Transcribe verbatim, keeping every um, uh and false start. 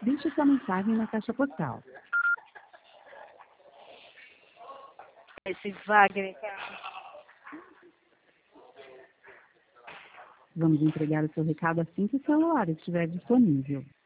Deixe sua mensagem na caixa postal. Esse Wagner, cara. Vamos entregar o seu recado assim que o celular estiver disponível.